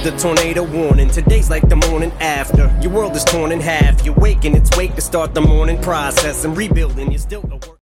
the tornado warning. Today's like the morning after. Your world is torn in half. You're waking, it's wake to start the morning process and rebuilding. You're still a work.